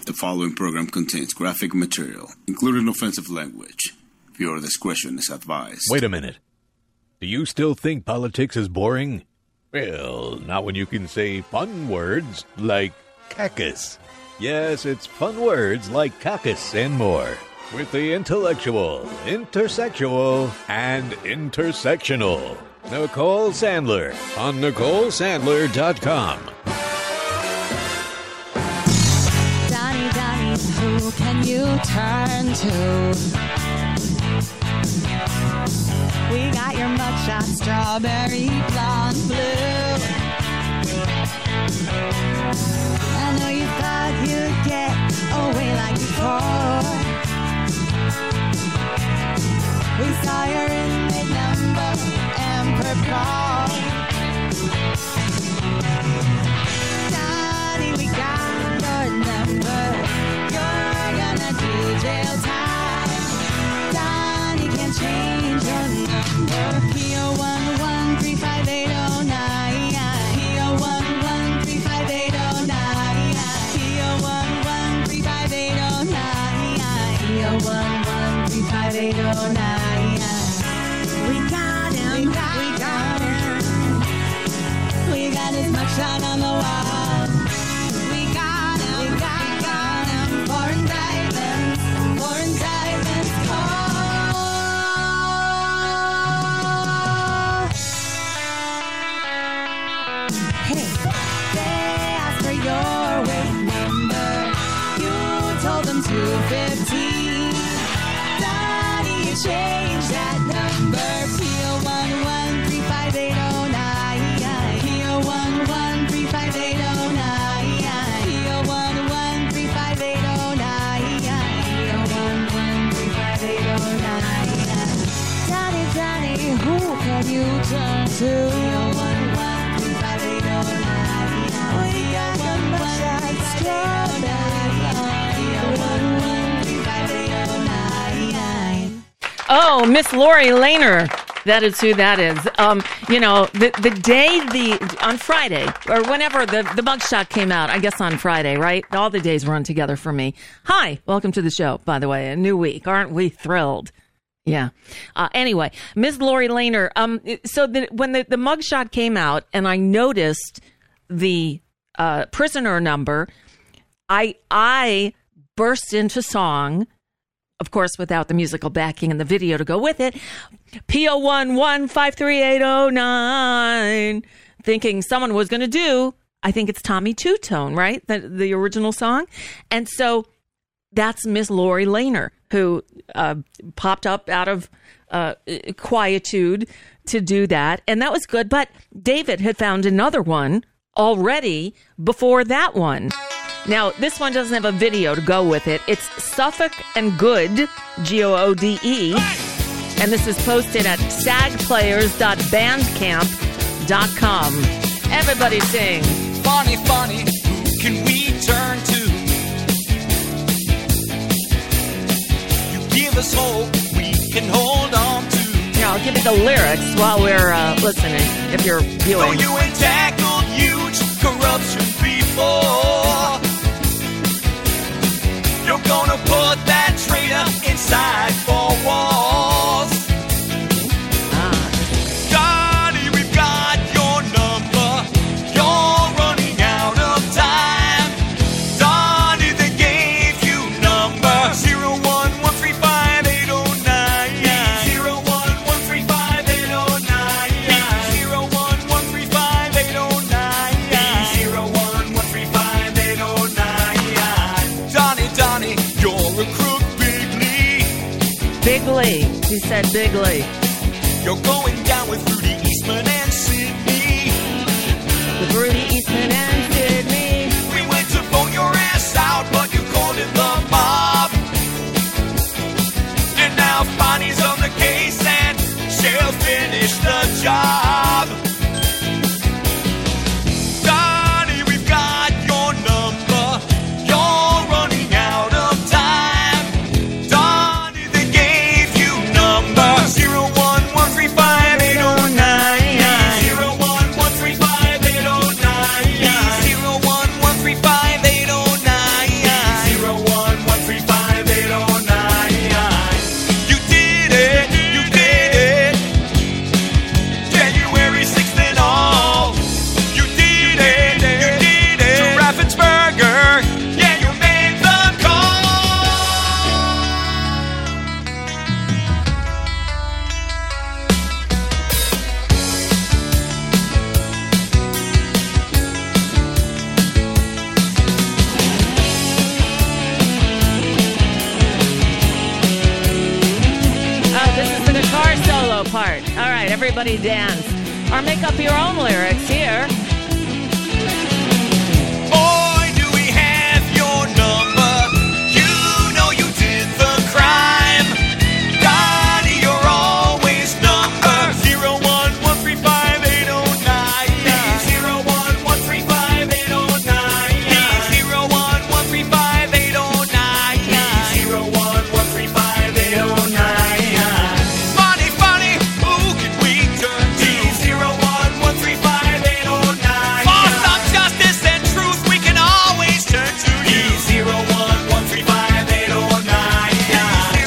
The following program contains graphic material, including offensive language. Viewer discretion is advised. Wait a minute. Do you still think politics is boring? Well, not when you can say fun words like caucus. Yes, it's fun words like caucus and more. With the intellectual, intersexual, and intersectional. Nicole Sandler on NicoleSandler.com. Donnie, who can you turn to? We got your mugshot, strawberry, blonde, blue. I know you thought you'd get away like before. We saw your inmate number and purple. Donnie, we got your number. You're gonna do jail time. Donnie can't change your number. P.O. 1135809. P.O. 1135809. P.O. 1135809. P.O. 1135809. We got his mugshot on the wall. We got him, foreign diamonds, call. Hey, they asked for your weight number. You told them 215. Donnie, you changed that number. P.O. 1135809. P.O. 1135809. P.O. 1135809. Donnie, who can you turn to? P.O. 1135809. We got the mugshot, strawberry. P.O. 1135809. Oh, Miss Lori Laner. That is who that is. The day on Friday, or whenever the mugshot came out, I guess on Friday, right? All the days run together for me. Hi, welcome to the show, by the way. A new week. Aren't we thrilled? Yeah. Anyway, Miss Lori Laner. When the mugshot came out and I noticed the prisoner number, I burst into song. Of course, without the musical backing and the video to go with it. P.O. 1153809. Thinking someone was going to do, I think it's Tommy Two-Tone, right? The original song. And so that's Miss Lori Laner, who popped up out of quietude to do that. And that was good. But David had found another one already before that one. Now, this one doesn't have a video to go with it. It's Suffolk and Good, G-O-O-D-E. And this is posted at sagplayers.bandcamp.com. Everybody sing. Funny, who can we turn to? You give us hope we can hold on to. Here, I'll give you the lyrics while we're listening, if you're viewing. Oh, you ain't tackled huge corruption before. You're gonna put that traitor inside 4 walls. Donnie, we've got your number. You're running out of time. Donnie, they gave you number 0113589. 0113589. 0113589. 0113589. Donnie, you're a crook, Big Lee. He said Big Lee. You're going down with Rudy Eastman and Sydney. With Rudy Eastman and Sydney. We went to vote your ass out, but you called it the mob. And now Bonnie's on the case and she'll finish the job. Donnie, we've got your number. You're running out of time. Donnie, they gave you number 0113589. 0113589. 0113589. everybody dance. Or make up your own lyrics here. Boy, do we have your number. You know you did the crime. Donnie, you're always number 011358090. 011358090. Funny, funny, who can we turn to? 011358090. For some justice and truth, we can always turn to you. 011358090.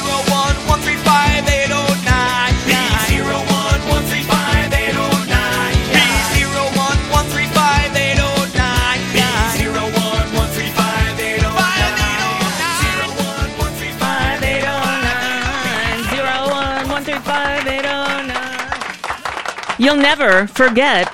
011358090. You'll never forget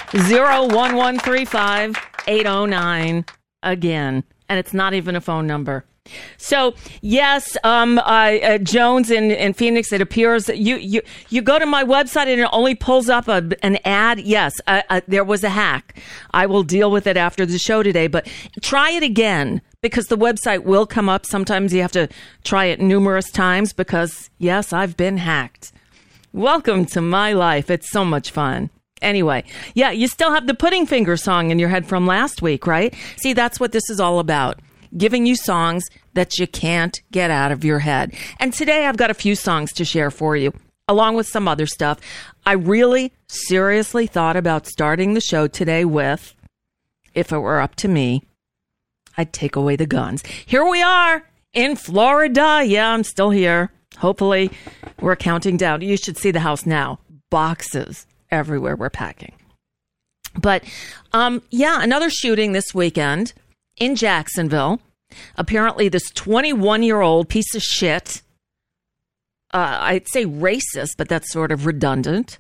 011358090 again. And it's not even a phone number. So, yes, Jones in Phoenix, it appears that you go to my website and it only pulls up an ad. Yes, there was a hack. I will deal with it after the show today, but try it again because the website will come up. Sometimes you have to try it numerous times because, yes, I've been hacked. Welcome to my life. It's so much fun. Anyway, yeah, you still have the Pudding Finger song in your head from last week, right? See, that's what this is all about. Giving you songs that you can't get out of your head. And today I've got a few songs to share for you, along with some other stuff. I really seriously thought about starting the show today with, if it were up to me, I'd take away the guns. Here we are in Florida. Yeah, I'm still here. Hopefully we're counting down. You should see the house now. Boxes everywhere we're packing. But yeah, another shooting this weekend in Jacksonville. Apparently this 21-year-old piece of shit, I'd say racist, but that's sort of redundant,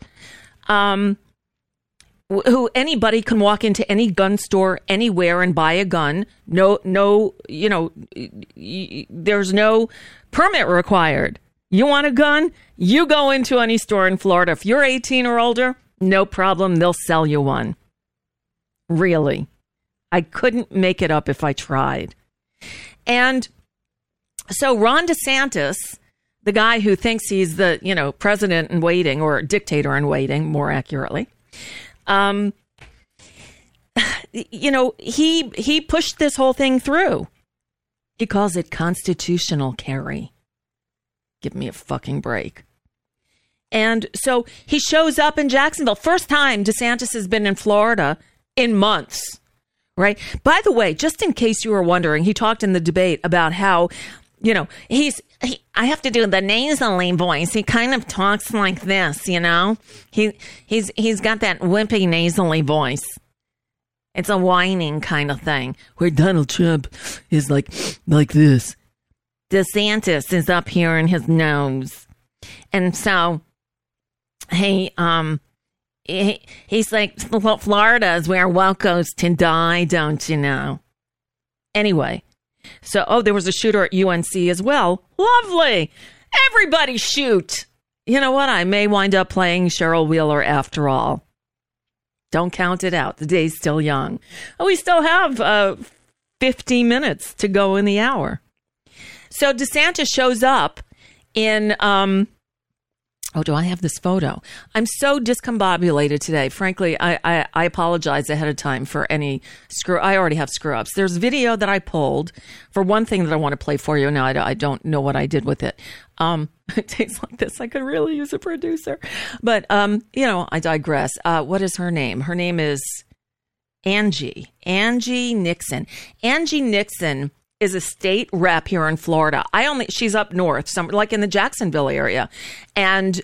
who anybody can walk into any gun store anywhere and buy a gun. No, there's no permit required. You want a gun? You go into any store in Florida. If you're 18 or older, no problem. They'll sell you one. Really. I couldn't make it up if I tried. And so Ron DeSantis, the guy who thinks he's the, president in waiting, or dictator in waiting, more accurately, he pushed this whole thing through. He calls it constitutional carry. Give me a fucking break. And so he shows up in Jacksonville. First time DeSantis has been in Florida in months. Right. By the way, just in case you were wondering, he talked in the debate about how, I have to do the nasally voice. He kind of talks like this, he's got that wimpy nasally voice. It's a whining kind of thing where Donald Trump is like this. DeSantis is up here in his nose. And so he's like, Florida is where woke goes to die, don't you know? Anyway, so, there was a shooter at UNC as well. Lovely. Everybody shoot. You know what? I may wind up playing Cheryl Wheeler after all. Don't count it out. The day's still young. We still have 50 minutes to go in the hour. So DeSantis shows up in... do I have this photo? I'm so discombobulated today. Frankly, I apologize ahead of time for any I already have screw-ups. There's video that I pulled for one thing that I want to play for you. Now, I don't know what I did with it. It takes like this. I could really use a producer. But, I digress. What is her name? Her name is Angie Nixon. Angie Nixon is a state rep here in Florida. She's up north, like in the Jacksonville area. And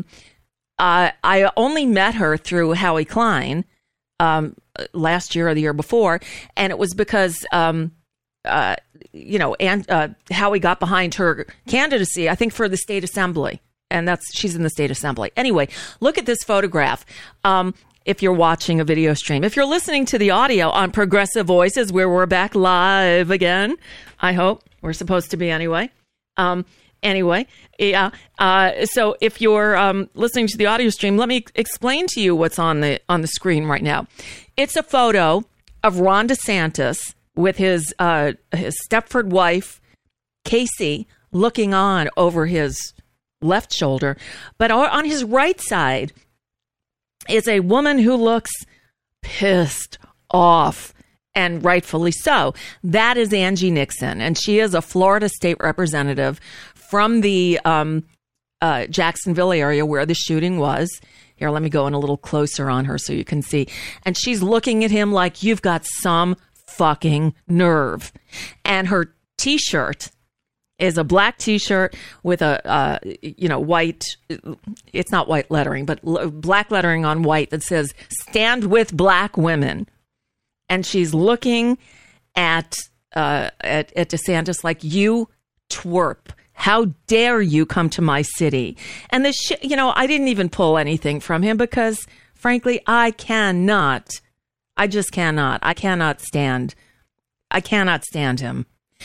I only met her through Howie Klein last year or the year before. And it was because, Howie got behind her candidacy, I think, for the state assembly. And she's in the state assembly. Anyway, look at this photograph. If you're watching a video stream. If you're listening to the audio on Progressive Voices, where we're back live again, I hope we're supposed to be anyway. Anyway, yeah. So if you're listening to the audio stream, let me explain to you what's on the screen right now. It's a photo of Ron DeSantis with his Stepford wife, Casey, looking on over his left shoulder. But on his right side is a woman who looks pissed off, and rightfully so. That is Angie Nixon, and she is a Florida state representative from the Jacksonville area where the shooting was. Here, let me go in a little closer on her so you can see. And she's looking at him like, you've got some fucking nerve. And her T-shirt is a black T-shirt with a, white, it's not white lettering, but black lettering on white that says, "Stand with Black Women." And she's looking at DeSantis like, you twerp. How dare you come to my city? And this, I didn't even pull anything from him because, frankly, I just cannot. I cannot stand him.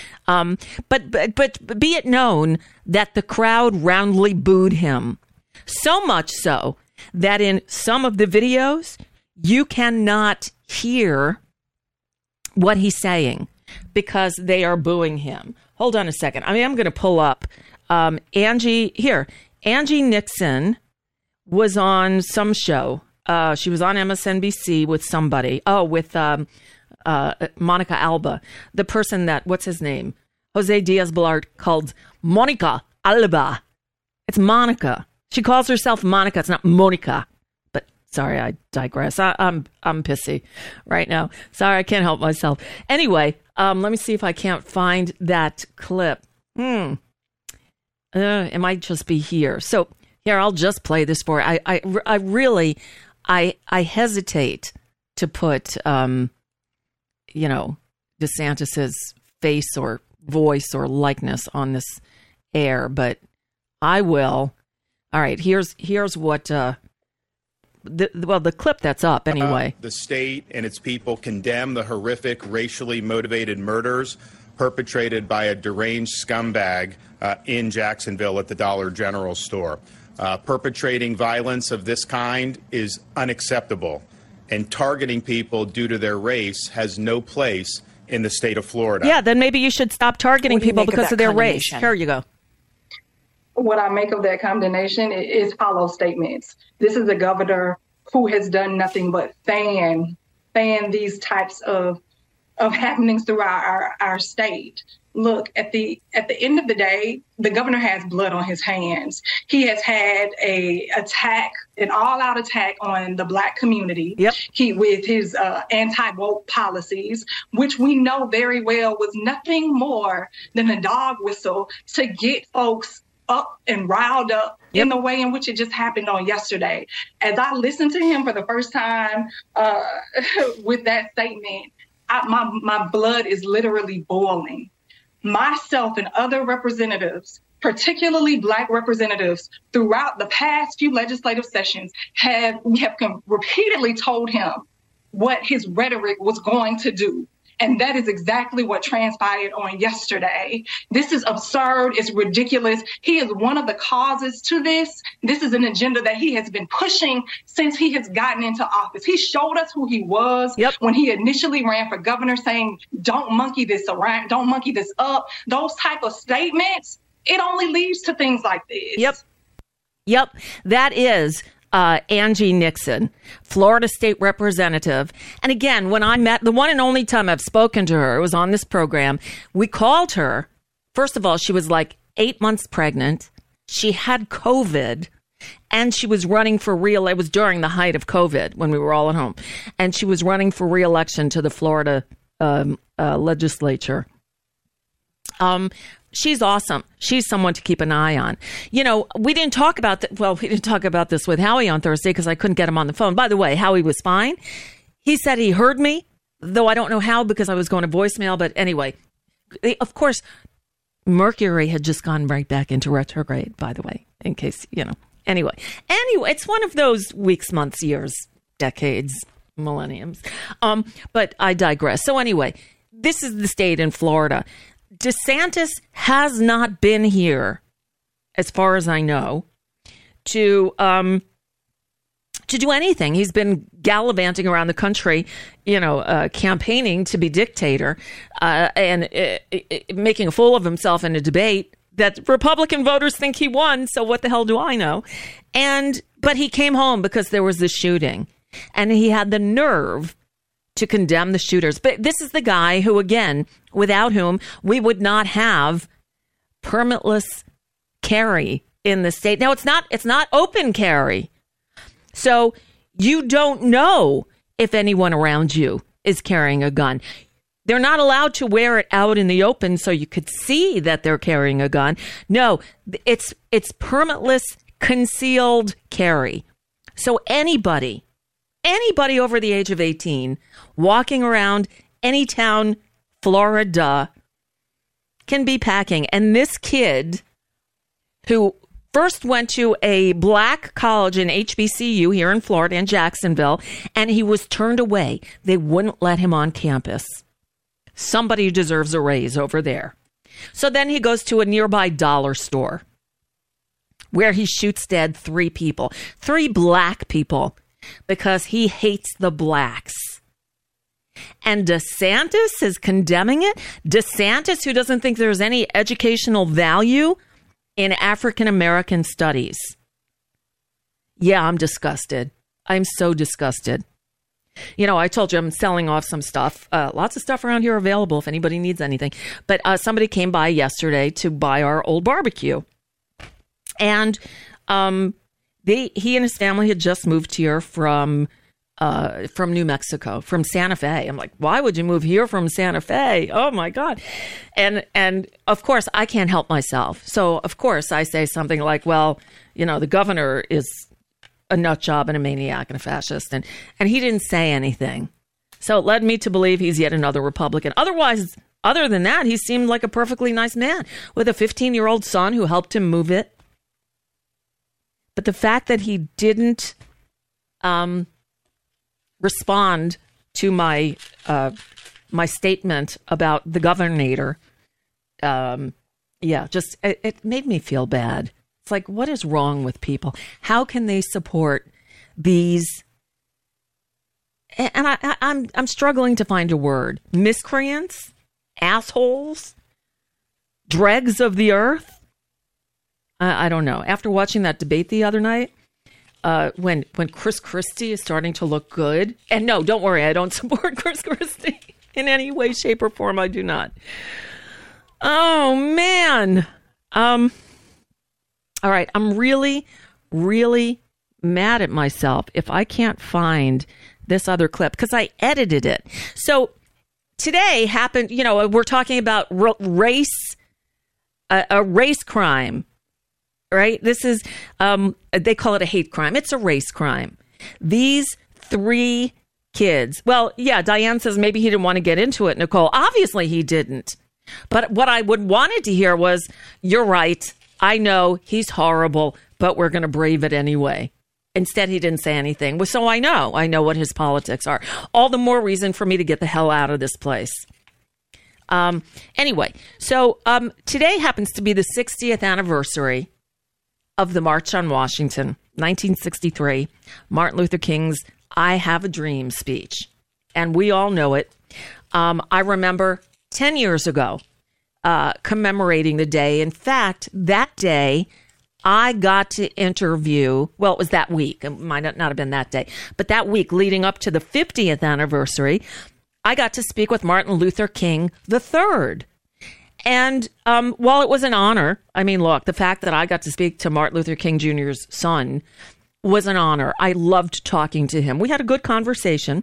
But be it known that the crowd roundly booed him. So much so that in some of the videos, you cannot hear what he's saying because they are booing him. Hold on a second. I'm going to pull up Angie Nixon was on some show. She was on MSNBC with somebody. With Monica Alba, the person that, what's his name? Jose Diaz-Balart called Monica Alba. It's Monica. She calls herself Monica. It's not Monica. But sorry, I digress. I'm pissy right now. Sorry, I can't help myself. Anyway, let me see if I can't find that clip. It might just be here. So here, I'll just play this for you. I really hesitate to put DeSantis's face or voice or likeness on this air, but I will. All right, here's what the clip that's up anyway. The state and its people condemn the horrific racially motivated murders perpetrated by a deranged scumbag in Jacksonville at the Dollar General store. Perpetrating violence of this kind is unacceptable, and targeting people due to their race has no place in the state of Florida. Yeah, then maybe you should stop targeting people because of their race. Here you go. What I make of that condemnation is hollow statements. This is a governor who has done nothing but fan these types of happenings throughout our state. Look, at the end of the day, the governor has blood on his hands. He has had an all-out attack on the Black community. Yep. With his anti-woke policies, which we know very well was nothing more than a dog whistle to get folks up and riled up in the way in which it just happened on yesterday. As I listened to him for the first time with that statement, my blood is literally boiling. Myself and other representatives, particularly Black representatives, throughout the past few legislative sessions, we have repeatedly told him what his rhetoric was going to do. And that is exactly what transpired on yesterday. This is absurd. It's ridiculous. He is one of the causes to this. This is an agenda that he has been pushing since he has gotten into office. He showed us who he was when he initially ran for governor, saying, don't monkey this around, don't monkey this up. Those type of statements, it only leads to things like this. Yep. That is Angie Nixon, Florida state representative. And again, when I met, the one and only time I've spoken to her, it was on this program. We called her. First of all, she was like 8 months pregnant. She had COVID and she was running for it was during the height of COVID when we were all at home. And she was running for re-election to the Florida legislature. She's awesome. She's someone to keep an eye on. We didn't talk about this with Howie on Thursday because I couldn't get him on the phone. By the way, Howie was fine. He said he heard me, though I don't know how because I was going to voicemail. But anyway, of course, Mercury had just gone right back into retrograde, by the way, in case, Anyway, it's one of those weeks, months, years, decades, millenniums. But I digress. So anyway, this is the state in Florida. DeSantis has not been here as far as I know, to do anything. He's been gallivanting around the country, campaigning to be dictator, and making a fool of himself in a debate that Republican voters think he won. So what the hell do I know? But he came home because there was this shooting, and he had the nerve to condemn the shooters. But this is the guy who, again, without whom we would not have permitless carry in the state. Now, it's not open carry. So you don't know if anyone around you is carrying a gun. They're not allowed to wear it out in the open so you could see that they're carrying a gun. No, it's permitless concealed carry. So anybody over the age of 18 walking around any town, Florida, can be packing. And this kid who first went to a black college in HBCU here in Florida, in Jacksonville, and he was turned away. They wouldn't let him on campus. Somebody deserves a raise over there. So then he goes to a nearby dollar store where he shoots dead 3 people, 3 black people, because he hates the blacks. And DeSantis is condemning it. DeSantis, who doesn't think there's any educational value in African American studies. Yeah, I'm disgusted. I'm so disgusted. I told you I'm selling off some stuff. Lots of stuff around here available if anybody needs anything. But somebody came by yesterday to buy our old barbecue. And he and his family had just moved here from New Mexico, from Santa Fe. I'm like, why would you move here from Santa Fe? Oh my God. And of course I can't help myself. So of course I say something like, well, the governor is a nut job and a maniac and a fascist. And he didn't say anything. So it led me to believe he's yet another Republican. Otherwise, other than that, he seemed like a perfectly nice man with a 15-year-old son who helped him move it. But the fact that he didn't respond to my statement about the governor, it made me feel bad. It's like, what is wrong with people? How can they support these? And I'm struggling to find a word. Miscreants, assholes, dregs of the earth. I don't know. After watching that debate the other night, when Chris Christie is starting to look good, and no, don't worry, I don't support Chris Christie in any way, shape, or form. I do not. Oh man. All right, I'm really, really mad at myself if I can't find this other clip because I edited it. So today happened. We're talking about race, a race crime. Right? This is, they call it a hate crime. It's a race crime. These 3 kids. Well, yeah, Diane says maybe he didn't want to get into it, Nicole. Obviously he didn't. But what I wanted to hear was, you're right. I know he's horrible, but we're going to brave it anyway. Instead, he didn't say anything. So I know what his politics are. All the more reason for me to get the hell out of this place. Anyway, so today happens to be the 60th anniversary of the March on Washington, 1963, Martin Luther King's I Have a Dream speech. And we all know it. I remember 10 years ago commemorating the day. In fact, that day, I got to interview, well, it was that week. It might not have been that day. But that week leading up to the 50th anniversary, I got to speak with Martin Luther King III. And while it was an honor, I mean, look, the fact that I got to speak to Martin Luther King Jr.'s son was an honor. I loved talking to him. We had a good conversation.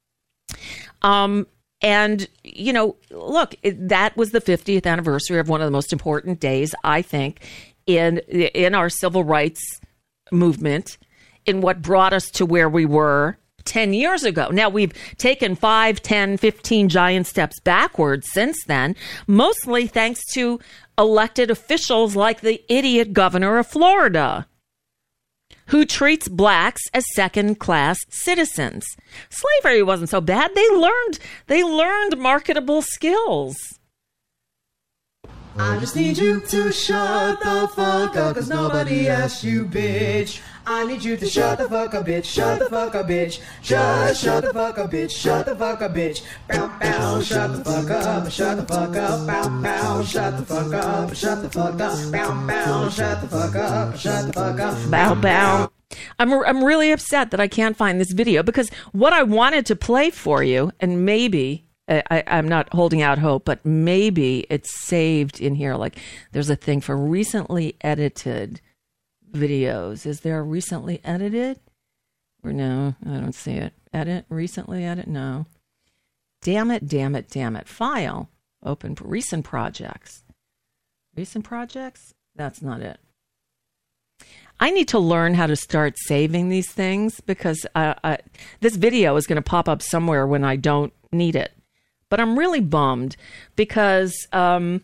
And, look, that was the 50th anniversary of one of the most important days, I think, in our civil rights movement, in what brought us to where we were 10 years ago. Now, we've taken 5, 10, 15 giant steps backwards since then, mostly thanks to elected officials like the idiot governor of Florida, who treats blacks as second-class citizens. Slavery wasn't so bad. They learned marketable skills. I just need you to shut the fuck up, cause nobody asked you, bitch. I need you to shut the fuck up, bitch. Shut the fuck up, bitch. Just shut the fuck up, bitch. Shut the fuck up, bitch. Bow, bow, shut the fuck up. Shut the fuck up. Bow, bow, shut the fuck up. Shut the fuck up. Bow, bow, shut the fuck up. Shut the fuck up. Bow, bow. I'm really upset that I can't find this video, because what I wanted to play for you, and maybe I'm not holding out hope, but maybe it's saved in here. Like, there's a thing for recently edited videos. Is there a recently edited? Or no, I don't see it. Edit, recently edit? No. Damn it, damn it, damn it. File, open, recent projects. Recent projects? That's not it. I need to learn how to start saving these things, because this video is going to pop up somewhere when I don't need it. But I'm really bummed because, damn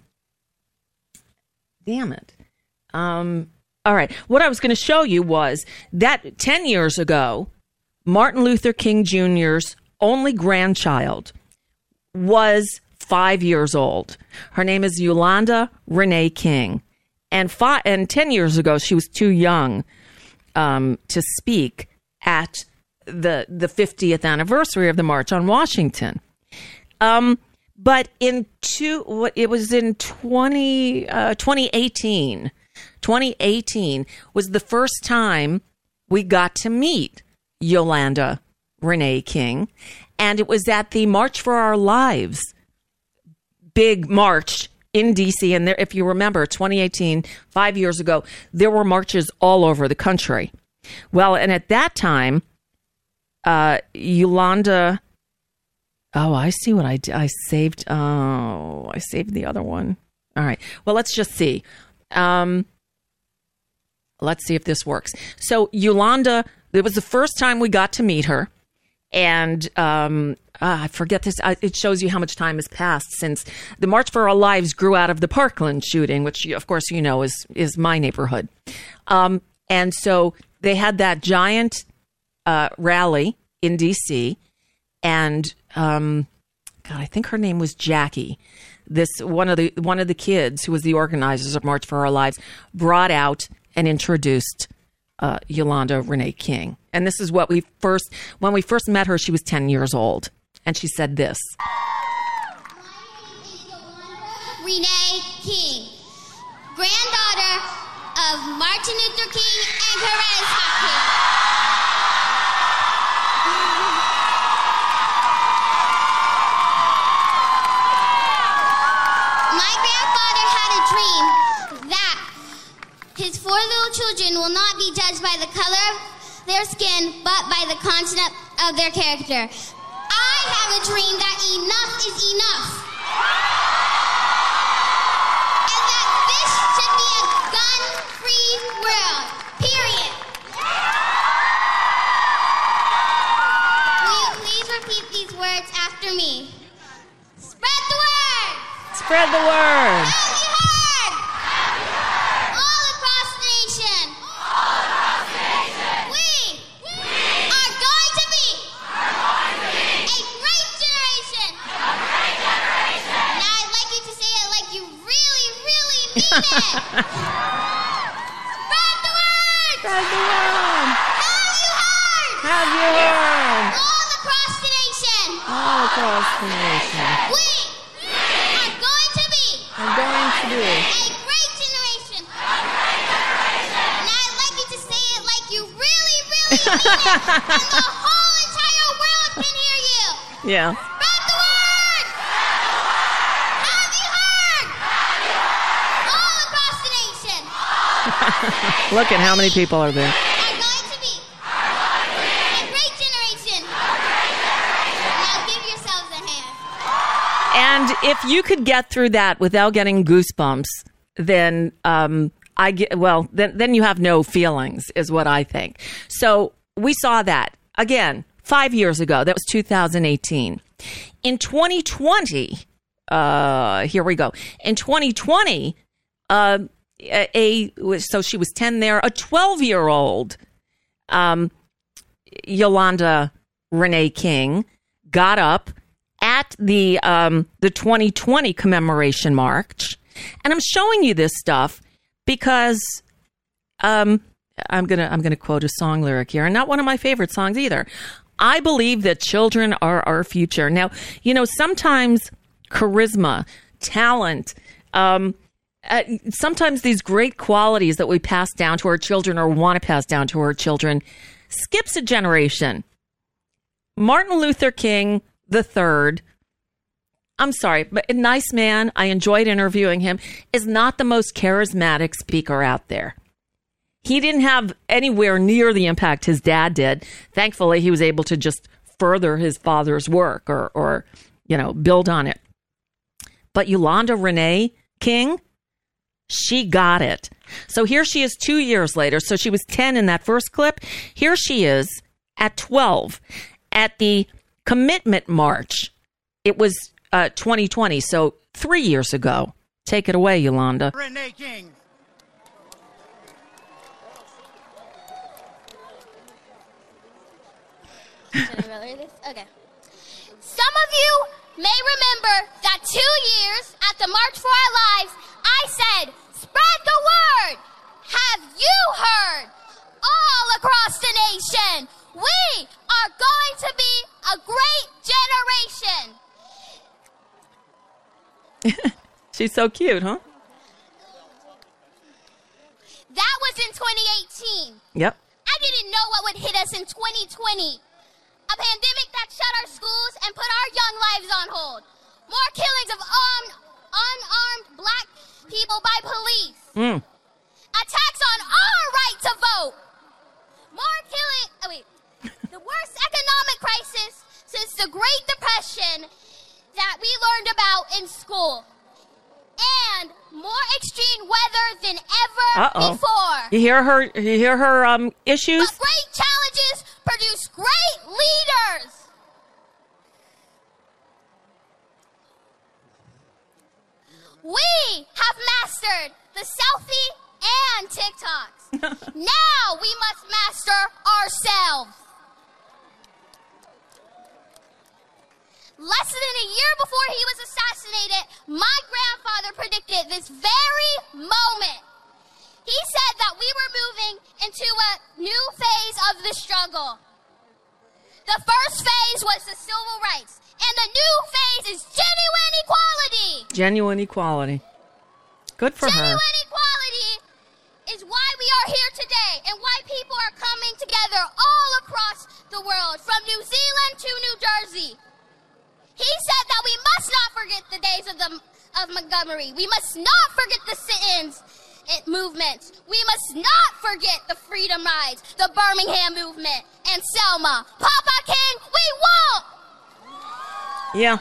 it. All right. What I was going to show you was that 10 years ago, Martin Luther King Jr.'s only grandchild was 5 years old. Her name is Yolanda Renee King. And 10 years ago, she was too young to speak at the 50th anniversary of the March on Washington. But it was in 2018. 2018 was the first time we got to meet Yolanda Renee King. And it was at the March for Our Lives big march in D.C. And there, if you remember, 2018, 5 years ago, there were marches all over the country. Well, and at that time, Yolanda... Oh, I see what I did. I saved the other one. All right. Well, let's just see. Let's see if this works. So Yolanda, it was the first time we got to meet her. And I forget this. It shows you how much time has passed since the March for Our Lives grew out of the Parkland shooting, which, of course, you know, is my neighborhood. And so they had that giant rally in D.C., and God, I think her name was Jackie. This one of the kids who was the organizers of March for Our Lives brought out and introduced Yolanda Renee King. And this is when we first met her, she was 10 years old. And she said this. Renee King, granddaughter of Martin Luther King and Coretta King. My grandfather had a dream that his 4 little children will not be judged by the color of their skin, but by the content of their character. I have a dream that enough is enough. And that this should be a gun-free world. Period. Will you please repeat these words after me? Spread the word. Spread the word. Have you heard? All across the nation. We are going to be a great generation. Now I'd like you to say it like you really, really mean it. Spread the word. Spread the word. Have you heard? Have you heard? All across the nation. All across the nation. We are going to be I'm going to be. a great generation. Now I'd like you to say it like you really, really mean it. And the whole entire world can hear you. Yeah. Spread the word. Have you heard? All across the nation. Look at how many people are there. Are going to be a great generation. Now give yourselves a hand. And if you could get through that without getting goosebumps, then then you have no feelings, is what I think. So we saw that again 5 years ago. That was 2018. In 2020, here we go. In 2020, so she was 10 there. A 12-year-old, Yolanda Renee King, got up at the 2020 commemoration march And I'm showing you this stuff because I'm gonna quote a song lyric here, and not one of my favorite songs either. I believe that children are our future. Now, sometimes charisma, talent, sometimes these great qualities that we pass down to our children or want to pass down to our children skips a generation. Martin Luther King III, I'm sorry, but a nice man, I enjoyed interviewing him, is not the most charismatic speaker out there. He didn't have anywhere near the impact his dad did. Thankfully, he was able to just further his father's work or build on it. But Yolanda Renee King, she got it. So here she is 2 years later. So she was 10 in that first clip. Here she is at 12 at the Commitment March. It was 2020, so 3 years ago. Take it away, Yolanda. Renee King. Okay. Some of you may remember that 2 years at the March for Our Lives, I said, spread the word. Have you heard? All across the nation, we are going to be a great generation. She's so cute, huh? That was in 2018. Yep. I didn't know what would hit us in 2020. A pandemic that shut our schools and put our young lives on hold. More killings of unarmed black people by police. Attacks on our right to vote. More killing... the worst economic crisis since the Great Depression that we learned about in school. And more extreme weather than ever before. You hear her issues? But great challenges produce great leaders. We have mastered the selfie and TikToks. Now we must master ourselves. Less than a year before he was assassinated, my grandfather predicted this very moment. He said that we were moving into a new phase of the struggle. The first phase was the civil rights, and the new phase is genuine equality. Genuine equality. Good for her. Genuine equality is why we are here today and why people are coming together all across the world, from New Zealand to New Jersey. He said that we must not forget the days of Montgomery. We must not forget the sit-ins movements. We must not forget the Freedom Rides, the Birmingham movement, and Selma. Papa King, we won't! Yeah.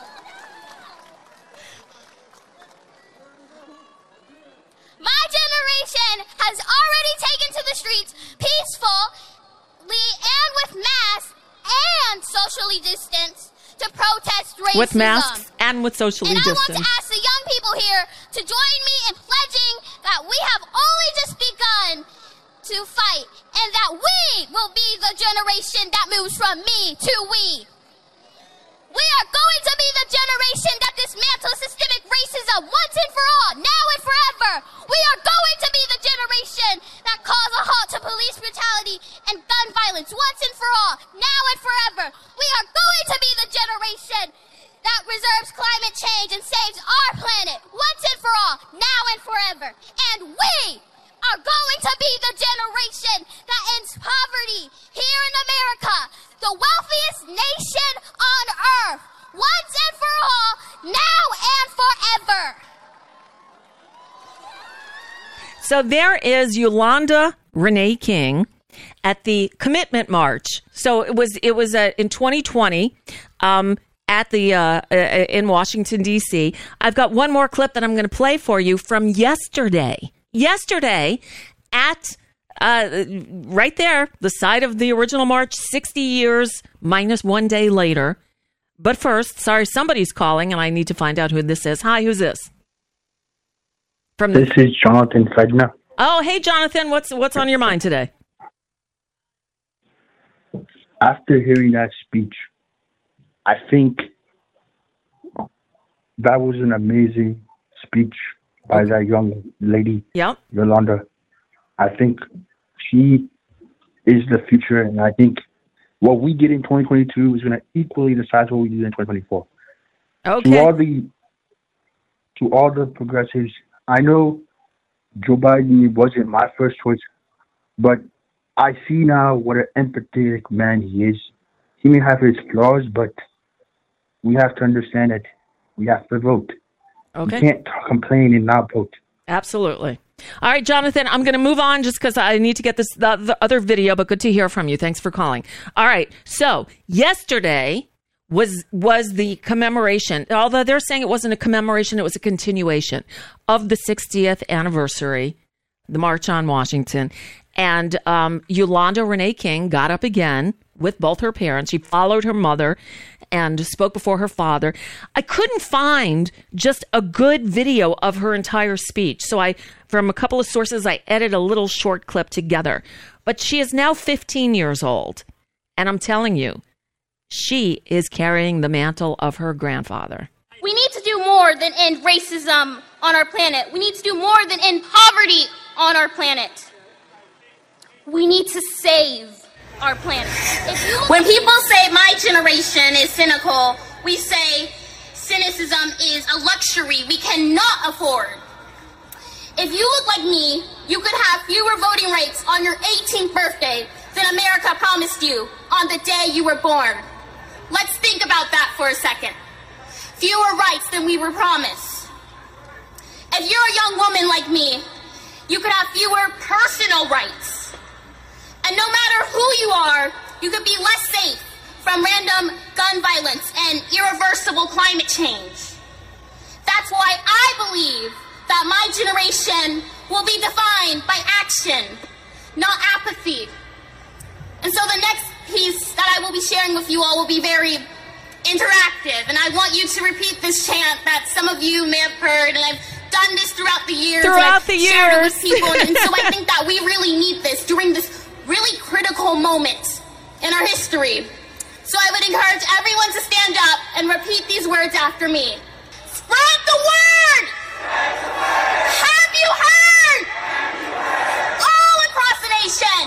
My generation has already taken to the streets peacefully and with masks and socially distanced to protest racism. With masks and with socially distanced. And I want to ask the young people here to join me in pledging that we have only just begun to fight and that we will be the generation that moves from me to we. We are going to be the generation that dismantles systemic racism once and for all, now and forever. We are going to be the generation that calls a halt to police brutality and gun violence once and for all, now and forever. We are going to be the generation that reserves climate change and saves our planet once and for all, now and forever. And we are going to be the generation that ends poverty here in America, the wealthiest nation on earth, once and for all, now and forever. So there is Yolanda Renee King at the Commitment March. So it was in 2020 at the in Washington D.C. I've got one more clip that I'm going to play for you from yesterday. Yesterday at right there, the site of the original march, 60 years minus 1 day later. But first, sorry, somebody's calling, and I need to find out who this is. Hi, who's this? This is Jonathan Fedna. Oh, hey, Jonathan, what's on your mind today? After hearing that speech, I think that was an amazing speech by that young lady, Yep. Yolanda. I think she is the future, and I think what we did in 2022 is going to equally decide what we do in 2024. Okay. To all the progressives, I know Joe Biden wasn't my first choice, but I see now what an empathetic man he is. He may have his flaws, but we have to understand that we have to vote. Okay. You can't complain and not vote. Absolutely. All right, Jonathan, I'm going to move on just because I need to get the other video, but good to hear from you. Thanks for calling. All right. So yesterday was the commemoration, although they're saying it wasn't a commemoration, it was a continuation of the 60th anniversary, the March on Washington. And Yolanda Renee King got up again with both her parents. She followed her mother and spoke before her father. I couldn't find just a good video of her entire speech. So from a couple of sources, I edited a little short clip together. But she is now 15 years old. And I'm telling you, she is carrying the mantle of her grandfather. We need to do more than end racism on our planet. We need to do more than end poverty on our planet. We need to save our planet. When people say my generation is cynical, we say cynicism is a luxury we cannot afford. If you look like me, you could have fewer voting rights on your 18th birthday than America promised you on the day you were born. Let's think about that for a second. Fewer rights than we were promised. If you're a young woman like me, you could have fewer personal rights. And no matter who you are, you could be less safe from random gun violence and irreversible climate change. That's why I believe that my generation will be defined by action, not apathy. And so the next piece that I will be sharing with you all will be very interactive, and I want you to repeat this chant that some of you may have heard, and I've done this throughout the years. Shared it with people, and so I think that we really need this during this really critical moment in our history. So I would encourage everyone to stand up and repeat these words after me. Spread the word! Have you heard? All across the nation,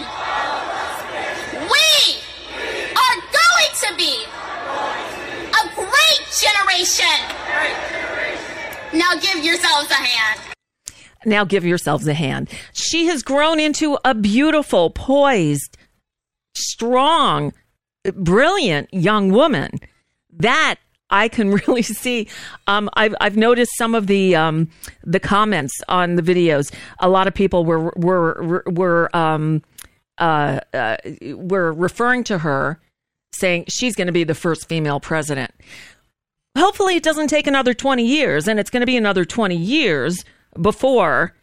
we are going to be a great generation. Now give yourselves a hand. Now give yourselves a hand. She has grown into a beautiful, poised, strong, brilliant young woman. That I can really see. I've noticed some of the comments on the videos. A lot of people were referring to her, saying she's going to be the first female president. Hopefully, it doesn't take another 20 years, and it's going to be another 20 years before,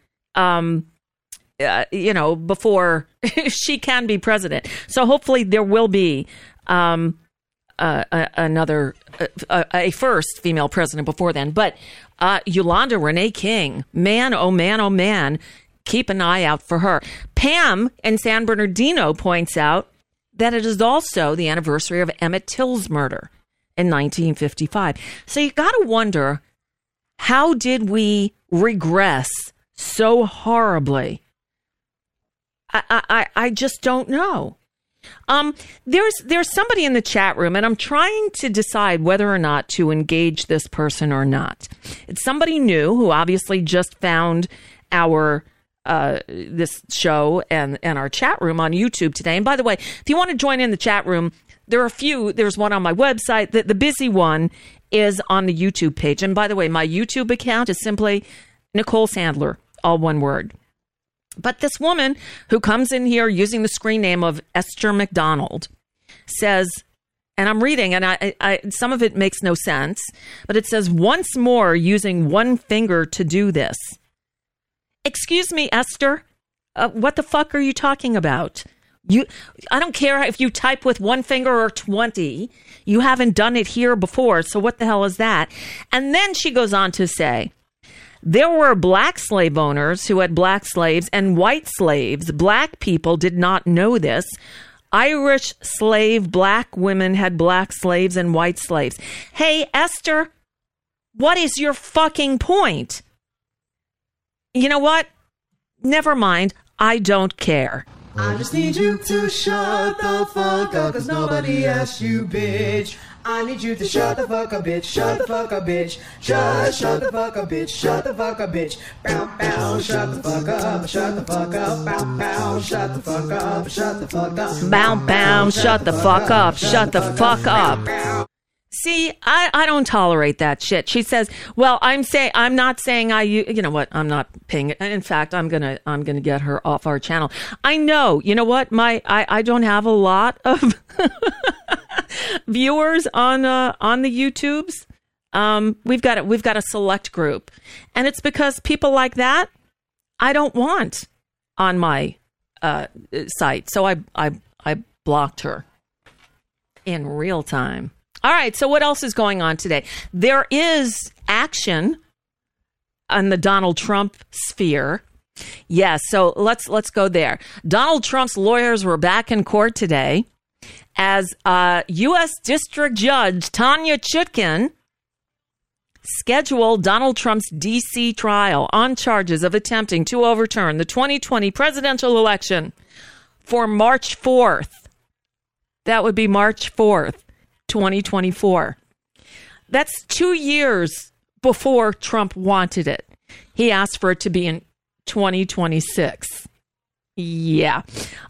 before she can be president. So hopefully, there will be a first female president before then. But Yolanda Renee King, man, oh man, oh man, keep an eye out for her. Pam in San Bernardino points out that it is also the anniversary of Emmett Till's murder in 1955. So you got to wonder, how did we regress so horribly? I just don't know. There's somebody in the chat room, and I'm trying to decide whether or not to engage this person or not. It's somebody new who obviously just found our this show and our chat room on YouTube today. And by the way, if you want to join in the chat room, there are a few. There's one on my website. The busy one is on the YouTube page. And by the way, my YouTube account is simply Nicole Sandler, all one word. But this woman who comes in here using the screen name of Esther McDonald says, and I'm reading, and I some of it makes no sense, but it says, once more using one finger to do this. Excuse me, Esther, what the fuck are you talking about? I don't care if you type with one finger or 20. You haven't done it here before, so what the hell is that? And then she goes on to say, there were black slave owners who had black slaves and white slaves. Black people did not know this. Irish slave black women had black slaves and white slaves. Hey, Esther, what is your fucking point? you know what? Never mind. I don't care. I just need you to shut the fuck up, cause nobody asked you, bitch. I need you to shut the fuck up, bitch. Shut the fuck up, bitch. Just shut the fuck up, bitch. Shut the fuck up, bitch. Bow, bow, shut the fuck up. Shut the fuck up. Bow, bow, shut the fuck up. Shut the fuck up. Bow, bow, shut the fuck up. Shut the fuck up. See, I don't tolerate that shit. She says, well, I'm not saying you know what? I'm not paying it. In fact, I'm going to get her off our channel. I know, you know what? I don't have a lot of viewers on the YouTubes. We've got a select group, and it's because people like that I don't want on my site. So I blocked her in real time. All right, so what else is going on today? There is action on the Donald Trump sphere. Yes, so let's go there. Donald Trump's lawyers were back in court today as U.S. District Judge Tanya Chutkan scheduled Donald Trump's D.C. trial on charges of attempting to overturn the 2020 presidential election for March 4th. That would be March 4th. 2024. That's 2 years before Trump wanted it. He asked for it to be in 2026. Yeah.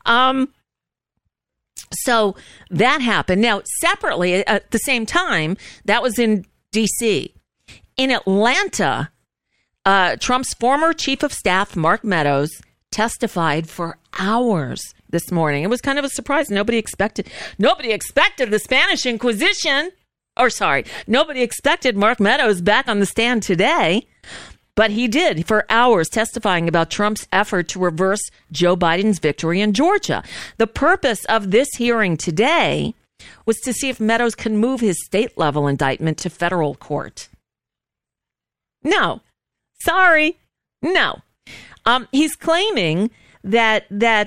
So that happened. Now, separately, at the same time, that was in D.C. In Atlanta, Trump's former chief of staff, Mark Meadows, testified for hours this morning. It was kind of a surprise. Nobody expected the Spanish Inquisition. Nobody expected Mark Meadows back on the stand today. But he did for hours, testifying about Trump's effort to reverse Joe Biden's victory in Georgia. The purpose of this hearing today was to see if Meadows can move his state-level indictment to federal court. No. Sorry. No. He's claiming that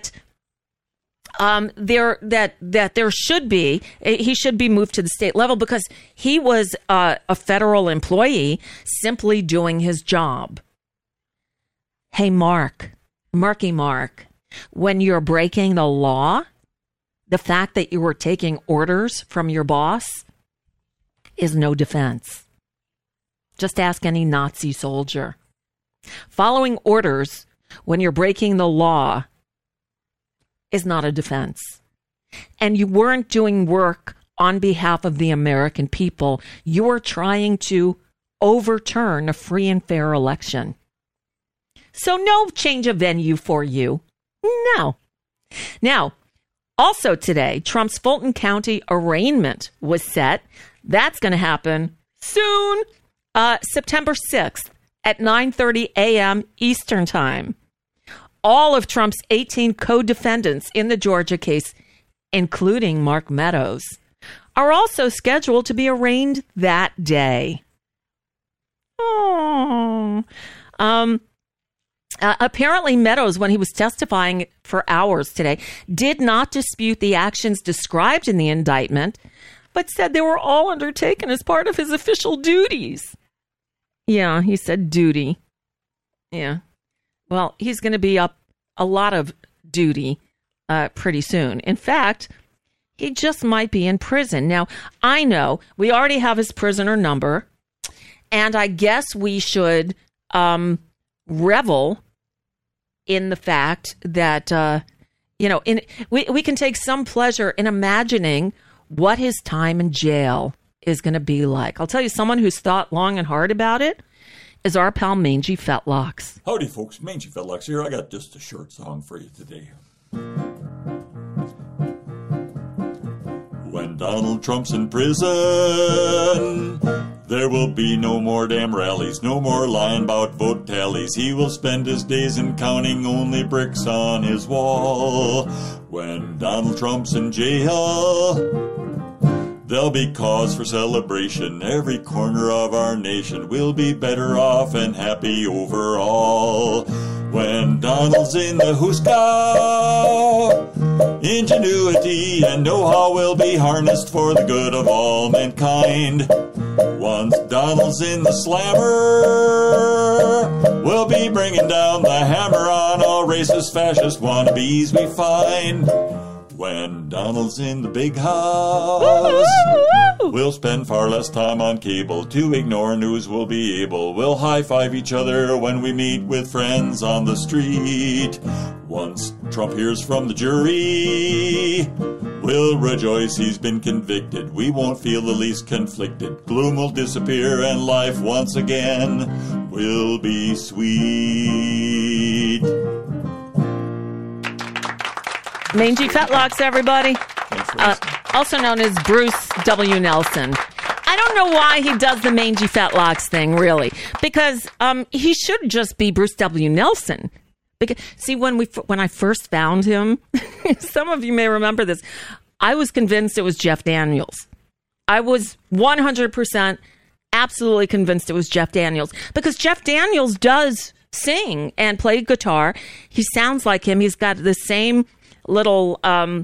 there should be, he should be moved to the state level because he was a federal employee simply doing his job. Hey, Marky Mark, when you're breaking the law, the fact that you were taking orders from your boss is no defense. Just ask any Nazi soldier. Following orders when you're breaking the law is not a defense. And you weren't doing work on behalf of the American people. You were trying to overturn a free and fair election. So no change of venue for you. No. Now, also today, Trump's Fulton County arraignment was set. That's going to happen soon, September 6th at 9:30 a.m. Eastern Time. All of Trump's 18 co-defendants in the Georgia case, including Mark Meadows, are also scheduled to be arraigned that day. Oh. Apparently, Meadows, when he was testifying for hours today, did not dispute the actions described in the indictment, but said they were all undertaken as part of his official duties. Yeah, he said duty. Yeah. Well, he's going to be up a lot of duty pretty soon. In fact, he just might be in prison. Now, I know we already have his prisoner number, and I guess we should revel in the fact that, we can take some pleasure in imagining what his time in jail is going to be like. I'll tell you, someone who's thought long and hard about it is our pal Mangy Fetlocks. Howdy, folks. Mangy Fetlocks here. I got just a short song for you today. When Donald Trump's in prison, there will be no more damn rallies, no more lying about vote tallies. He will spend his days in counting only bricks on his wall. When Donald Trump's in jail, there'll be cause for celebration. Every corner of our nation will be better off and happy overall. When Donald's in the hoosegow, ingenuity and know-how will be harnessed for the good of all mankind. Once Donald's in the slammer, we'll be bringing down the hammer on all racist, fascist wannabes we find. When Donald's in the big house, we'll spend far less time on cable. To ignore news we'll be able. We'll high-five each other when we meet with friends on the street. Once Trump hears from the jury, we'll rejoice he's been convicted. We won't feel the least conflicted. Gloom will disappear and life once again will be sweet. Mangy Fetlocks, everybody. Also known as Bruce W. Nelson. I don't know why he does the Mangy Fetlocks thing, really. Because he should just be Bruce W. Nelson. Because, see, when I first found him, some of you may remember this, I was convinced it was Jeff Daniels. I was 100% absolutely convinced it was Jeff Daniels. Because Jeff Daniels does sing and play guitar. He sounds like him. He's got the same little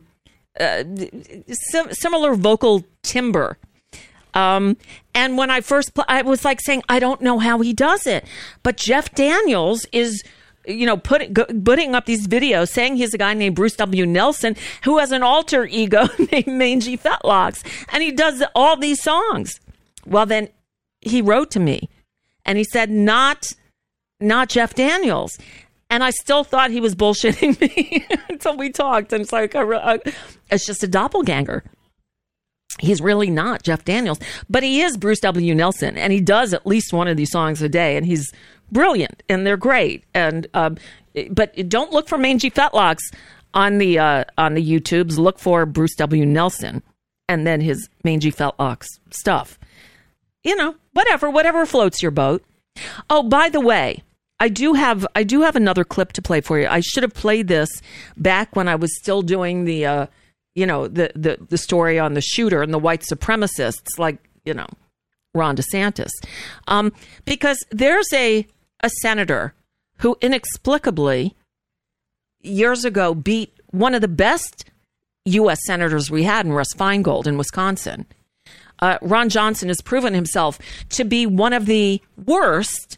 similar vocal timbre. And when I first I was like saying, I don't know how he does it. But Jeff Daniels is, putting up these videos saying he's a guy named Bruce W. Nelson who has an alter ego named Mangy Fetlocks. And he does all these songs. Well, then he wrote to me and he said, not Jeff Daniels. And I still thought he was bullshitting me until we talked. And it's like, it's just a doppelganger. He's really not Jeff Daniels, but he is Bruce W. Nelson, and he does at least one of these songs a day, and he's brilliant, and they're great. And but don't look for Mangy Fetlocks on the YouTubes. Look for Bruce W. Nelson, and then his Mangy Fetlocks stuff. Whatever floats your boat. Oh, by the way, I do have another clip to play for you. I should have played this back when I was still doing the story on the shooter and the white supremacists, like, Ron DeSantis. Because there's a senator who inexplicably years ago beat one of the best U.S. senators we had in Russ Feingold in Wisconsin. Ron Johnson has proven himself to be one of the worst.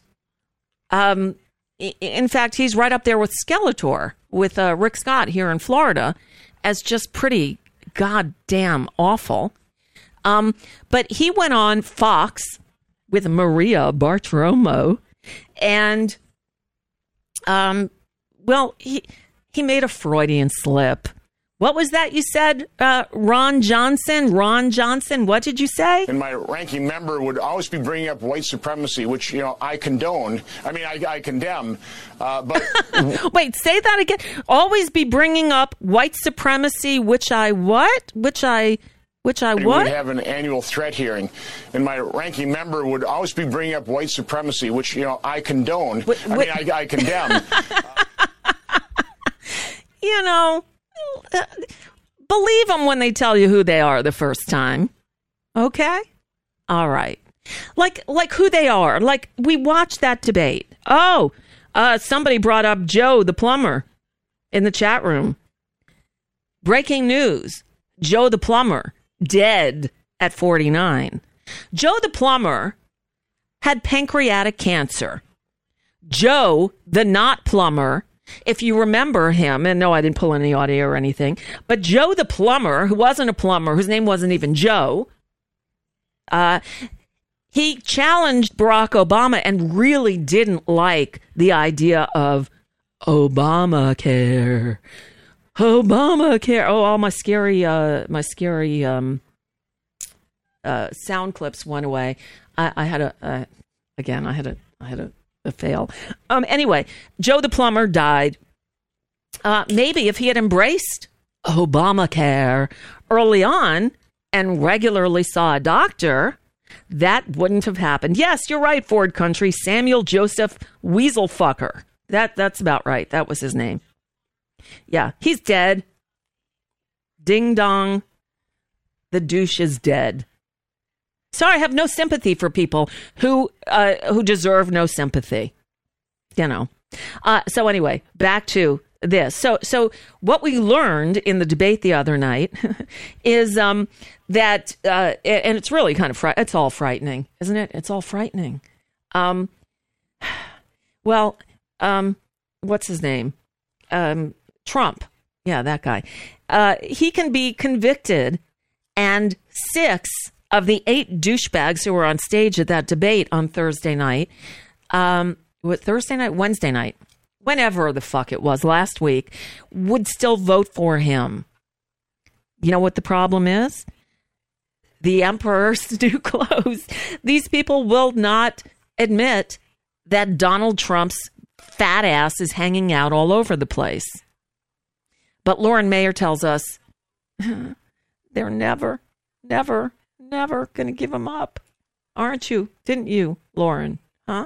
In fact, he's right up there with Skeletor, with Rick Scott here in Florida, as just pretty goddamn awful. But he went on Fox with Maria Bartiromo, and he made a Freudian slip. What was that you said, Ron Johnson? Ron Johnson, what did you say? And my ranking member would always be bringing up white supremacy, which, I condone. I mean, I condemn. But wait, say that again. Always be bringing up white supremacy, which I what? Which I what? We would have an annual threat hearing, and my ranking member would always be bringing up white supremacy, which, I condone. I condemn. Believe them when they tell you who they are the first time. Okay? All right. Like who they are. Like, we watched that debate. Oh, somebody brought up Joe the plumber in the chat room. Breaking news. Joe the plumber, dead at 49. Joe the plumber had pancreatic cancer. Joe the not plumber, if you remember him, and no, I didn't pull any audio or anything, but Joe the plumber, who wasn't a plumber, whose name wasn't even Joe, he challenged Barack Obama and really didn't like the idea of Obamacare. Obamacare. Oh, all my scary sound clips went away. I had a fail. Anyway, Joe the plumber died. Maybe if he had embraced Obamacare early on and regularly saw a doctor, that wouldn't have happened. Yes, you're right, Ford Country. Samuel Joseph Weaselfucker. That's about right. That was his name. Yeah, he's dead. Ding dong. The douche is dead. Sorry, I have no sympathy for people who deserve no sympathy. So anyway, back to this. So what we learned in the debate the other night is that, and it's really kind of it's all frightening, isn't it? It's all frightening. What's his name? Trump. Yeah, that guy. He can be convicted, and 6 of the 8 douchebags who were on stage at that debate on Thursday night, Wednesday night, whenever the fuck it was, last week, would still vote for him. You know what the problem is? The emperor's new clothes. These people will not admit that Donald Trump's fat ass is hanging out all over the place. But Lauren Mayer tells us they're never going to give him up. Aren't you? Didn't you, Lauren? Huh?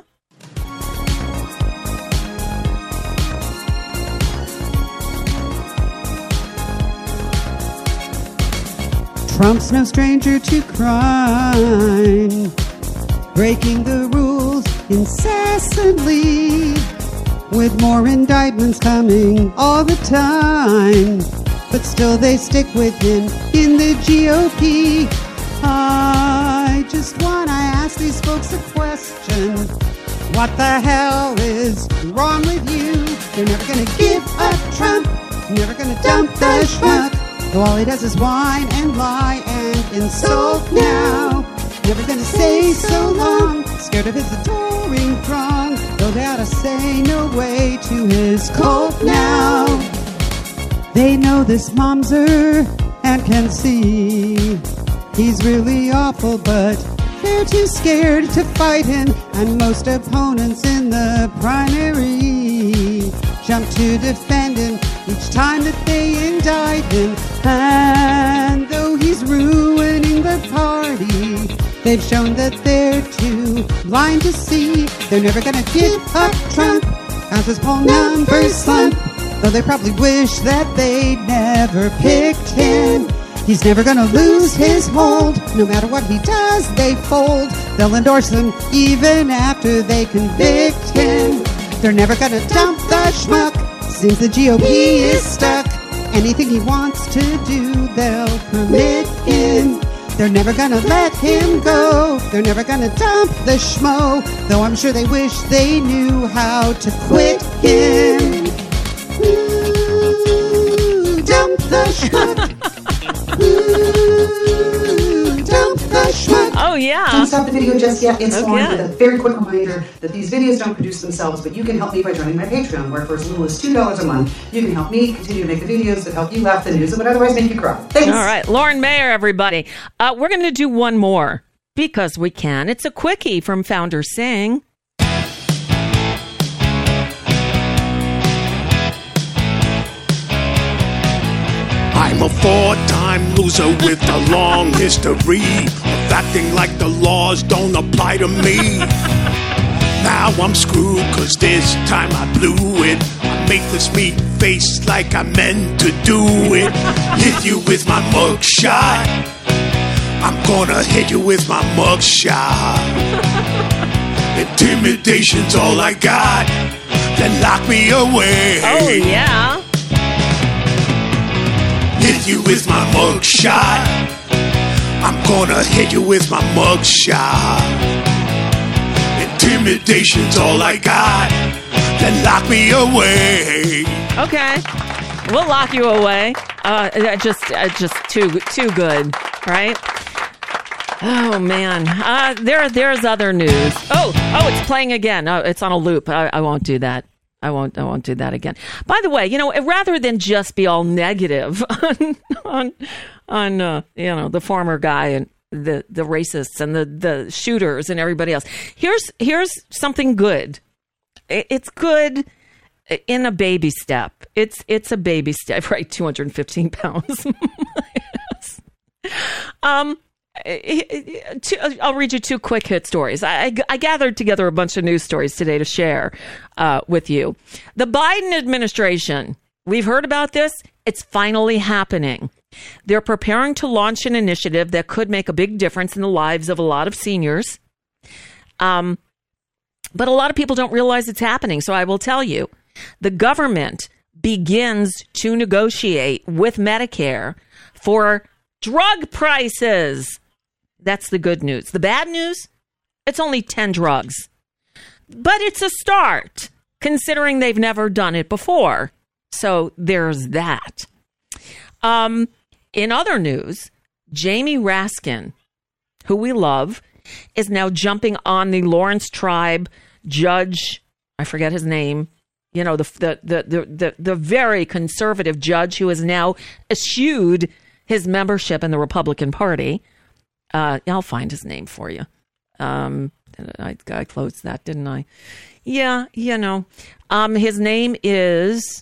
Trump's no stranger to crime, breaking the rules incessantly, with more indictments coming all the time. But still they stick with him in the GOP. I just want to ask these folks a question. What the hell is wrong with you? They're never going to give up Trump, never going to dump the schmuck. Though all he does is whine and lie and insult now. Never gonna say so long, scared of his adoring throng. Though they ought to say no way to his cult now. They know this momser and can see he's really awful, but they're too scared to fight him. And most opponents in the primary jump to defend him each time that they indict him. And though he's ruining the party, they've shown that they're too blind to see. They're never gonna give up Trump as his poll numbers slump. Though they probably wish that they'd never picked him. He's never gonna lose his hold. No matter what he does, they fold. They'll endorse him even after they convict him. They're never gonna dump the schmuck since the GOP is stuck. Anything he wants to do, they'll permit him. They're never gonna let him go. They're never gonna dump the schmo. Though I'm sure they wish they knew how to quit him. Ooh, dump the schmuck. Ooh, dump the schmuck. Oh, yeah. Don't stop the video just yet. It's Lauren with a very quick reminder that these videos don't produce themselves, but you can help me by joining my Patreon, where for as little as $2 a month, you can help me continue to make the videos that help you laugh the news that would otherwise make you cry. Thanks. All right. Lauren Mayer, everybody. We're going to do one more because we can. It's a quickie from Founder Singh. I'm a 4-time loser with a long history of acting like the laws don't apply to me. Now I'm screwed cause this time I blew it. I make this meat face like I meant to do it. Hit you with my mugshot. I'm gonna hit you with my mugshot. Intimidation's all I got. Then lock me away. Oh, yeah. Hit you with my mugshot. I'm gonna hit you with my mugshot. Intimidation's all I got. Then lock me away. Okay, we'll lock you away. Just too good, right? Oh man, there's other news. Oh, it's playing again. Oh, it's on a loop. I won't do that. I won't do that again. By the way, rather than just be all negative on the former guy and the racists and the shooters and everybody else, here's something good. It's good in a baby step. It's a baby step, right? 215 pounds. I'll read you 2 quick hit stories. I gathered together a bunch of news stories today to share with you. The Biden administration, we've heard about this. It's finally happening. They're preparing to launch an initiative that could make a big difference in the lives of a lot of seniors. But a lot of people don't realize it's happening. So I will tell you, the government, begins to negotiate with Medicare for drug prices. That's the good news. The bad news? It's only 10 drugs. But it's a start, considering they've never done it before. So there's that. In other news, Jamie Raskin, who we love, is now jumping on the Lawrence Tribe judge. I forget his name. You know, the very conservative judge who has now eschewed his membership in the Republican Party. I'll find his name for you. I closed that, didn't I? Yeah, you know. His name is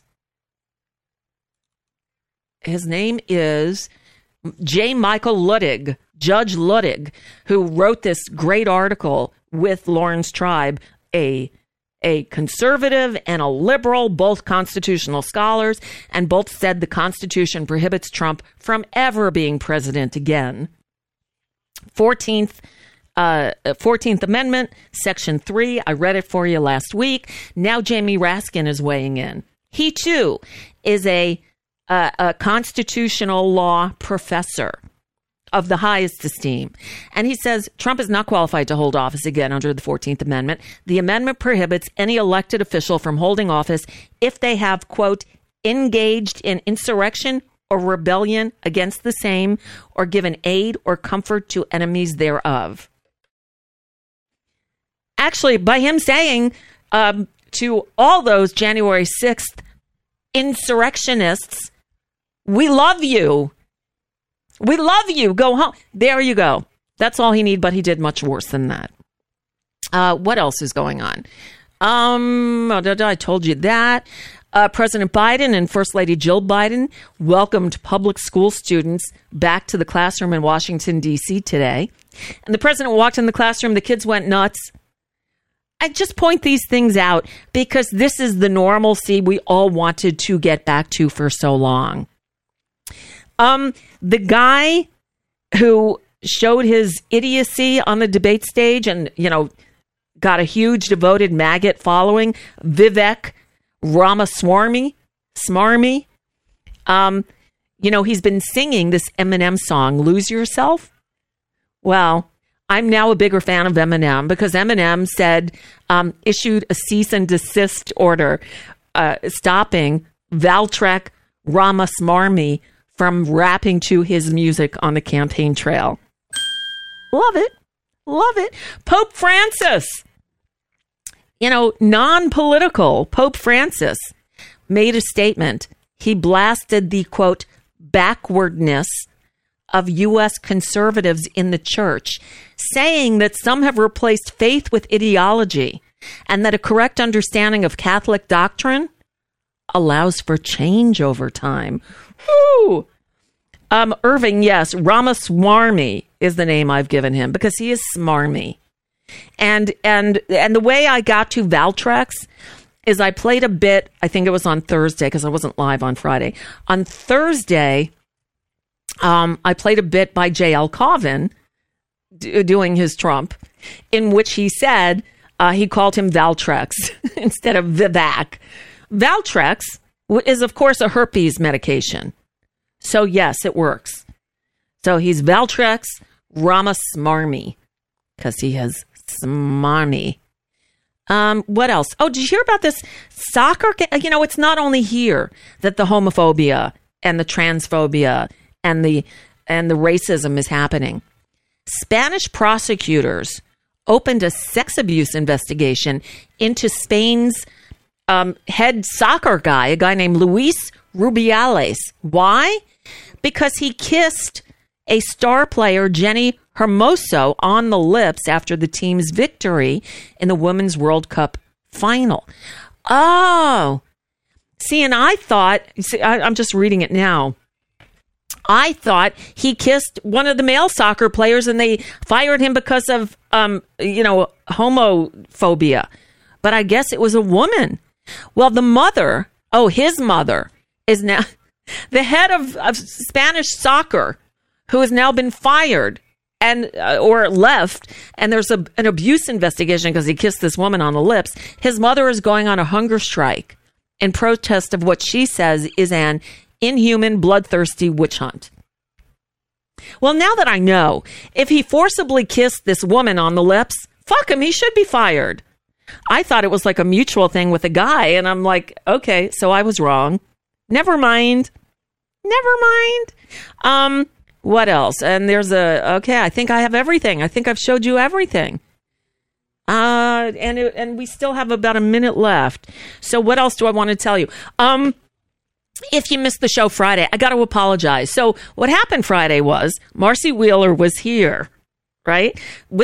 J. Michael Luttig, Judge Luttig, who wrote this great article with Lawrence Tribe, a conservative and a liberal, both constitutional scholars, and both said the Constitution prohibits Trump from ever being president again. 14th Amendment, Section 3. I read it for you last week. Now Jamie Raskin is weighing in. He, too, is a constitutional law professor of the highest esteem. And he says Trump is not qualified to hold office again under the 14th Amendment. The amendment prohibits any elected official from holding office if they have, quote, engaged in insurrection or rebellion against the same or given aid or comfort to enemies thereof. Actually, by him saying to all those January 6th insurrectionists, we love you. We love you. Go home. There you go. That's all he needed, but he did much worse than that. What else is going on? I told you that. President Biden and First Lady Jill Biden welcomed public school students back to the classroom in Washington, D.C. today. And the president walked in the classroom. The kids went nuts. I just point these things out because this is the normalcy we all wanted to get back to for so long. The guy who showed his idiocy on the debate stage and, you know, got a huge devoted maggot following, Vivek Ramaswamy, you know, he's been singing this Eminem song, Lose Yourself. Well, I'm now a bigger fan of Eminem because Eminem said, issued a cease and desist order stopping Valtrek Ramaswamy from rapping to his music on the campaign trail. Love it. Love it. Pope Francis, you know, non-political Pope Francis made a statement. He blasted the, quote, backwardness of U.S. conservatives in the church, saying that some have replaced faith with ideology and that a correct understanding of Catholic doctrine allows for change over time. Woo! Irving, yes, Ramaswamy is the name I've given him because he is smarmy. And the way I got to Valtrex is I played a bit, I think it was on Thursday because I wasn't live on Friday. On Thursday, I played a bit by J.L. Cauvin doing his Trump, in which he said he called him Valtrex instead of Vivek. Valtrex is, of course, a herpes medication. So, yes, it works. So he's Valtrex Ramaswamy because he has smarmy. What else? Oh, did you hear about this soccer? You know, it's not only here that the homophobia and the transphobia and the racism is happening. Spanish prosecutors opened a sex abuse investigation into Spain's head soccer guy, a guy named Luis Rubiales. Why? Because he kissed a star player, Jenny Hermoso, on the lips after the team's victory in the Women's World Cup final. Oh, see, and I thought, I'm just reading it now. I thought he kissed one of the male soccer players and they fired him because of, homophobia. But I guess it was a woman. Well, the mother, his mother, is now the head of Spanish soccer, who has now been fired and or left. And there's an abuse investigation because he kissed this woman on the lips. His mother is going on a hunger strike in protest of what she says is an inhuman, bloodthirsty witch hunt. Well, now that I know, if he forcibly kissed this woman on the lips, fuck him, he should be fired. I thought it was like a mutual thing with a guy, and I'm like, okay, so I was wrong. Never mind. What else? And okay, I think I have everything. I think I've showed you everything. And we still have about a minute left. So what else do I want to tell you? If you missed the show Friday, I got to apologize. So what happened Friday was Marcy Wheeler was here, right?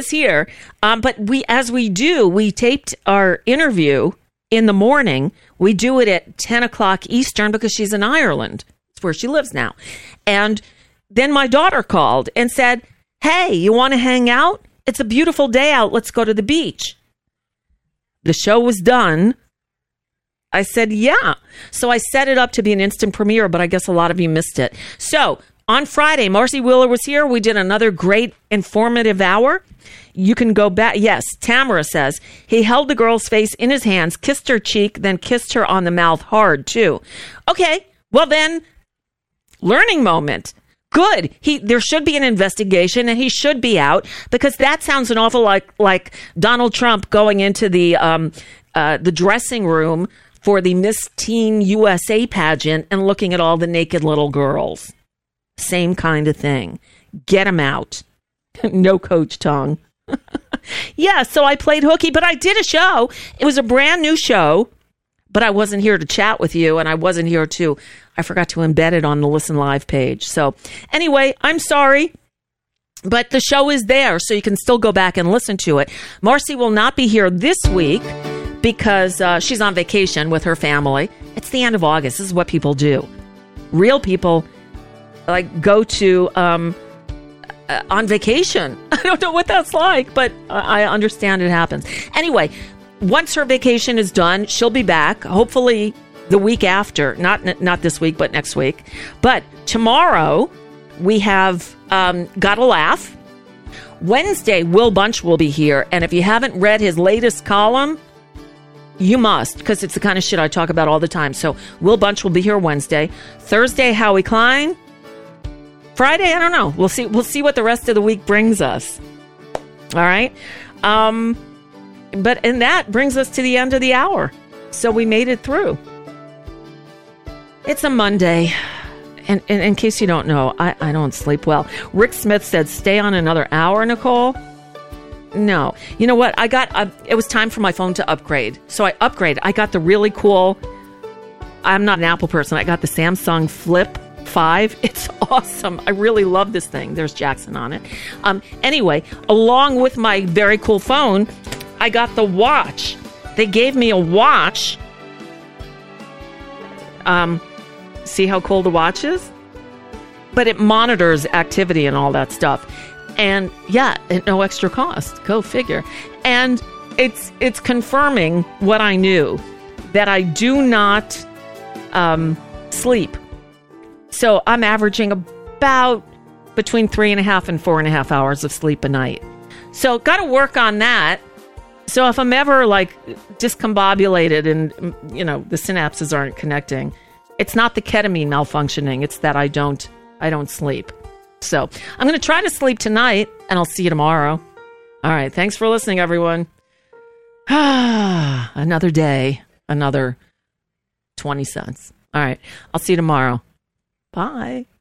But we taped our interview in the morning. We do it at 10 o'clock Eastern because she's in Ireland. It's where she lives now. And then my daughter called and said, hey, you want to hang out? It's a beautiful day out. Let's go to the beach. The show was done. I said, yeah. So I set it up to be an instant premiere, but I guess a lot of you missed it. So on Friday, Marcy Wheeler was here. We did another great informative hour. You can go back. Yes, Tamara says he held the girl's face in his hands, kissed her cheek, then kissed her on the mouth hard, too. Okay, well then, learning moment. Good. There should be an investigation, and he should be out, because that sounds an awful like Donald Trump going into the dressing room for the Miss Teen USA pageant and looking at all the naked little girls. Same kind of thing. Get him out. No Coach tongue. Yeah, so I played hooky, but I did a show. It was a brand new show, but I wasn't here to chat with you, and I wasn't here to, I forgot to embed it on the Listen Live page. So anyway, I'm sorry, but the show is there, so you can still go back and listen to it. Marcy will not be here this week because she's on vacation with her family. It's the end of August. This is what people do. Real people go to on vacation. I don't know what that's like, but I understand it happens. Anyway, once her vacation is done, she'll be back, hopefully the week after. Not this week, but next week. But tomorrow, we have Gotta Laugh. Wednesday, Will Bunch will be here. And if you haven't read his latest column, you must, because it's the kind of shit I talk about all the time. So Will Bunch will be here Wednesday. Thursday, Howie Klein. Friday, I don't know. We'll see what the rest of the week brings us. All right. And that brings us to the end of the hour. So we made it through. It's a Monday. And in case you don't know, I don't sleep well. Rick Smith said, stay on another hour, Nicole. No. You know what? It was time for my phone to upgrade. So I upgraded. I got the really cool, I'm not an Apple person. I got the Samsung Flip 5. It's awesome. I really love this thing. There's Jackson on it. Anyway, along with my very cool phone, I got the watch. They gave me a watch. See how cool the watch is? But it monitors activity and all that stuff. And yeah, at no extra cost. Go figure. And it's confirming what I knew, that I do not sleep. So I'm averaging about between 3.5 and 4.5 hours of sleep a night. So got to work on that. So if I'm ever discombobulated and, the synapses aren't connecting, it's not the ketamine malfunctioning. It's that I don't sleep. So I'm going to try to sleep tonight, and I'll see you tomorrow. All right. Thanks for listening, everyone. Another day, another 20 cents. All right. I'll see you tomorrow. Bye.